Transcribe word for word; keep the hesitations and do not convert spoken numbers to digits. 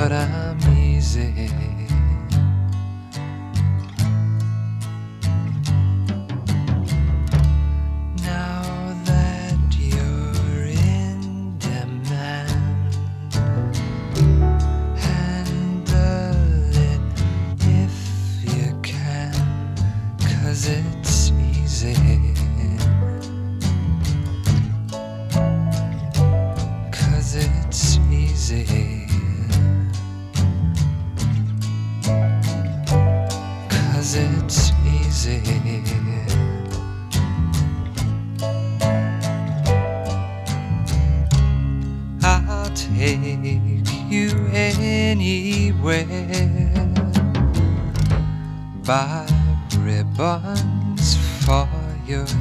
but I'm easy. Now that you're in demand, handle it if you can, 'cause it's easy. 'Cause it's easy. 'Cause it's easy. I'll take you anywhere, buy ribbons for your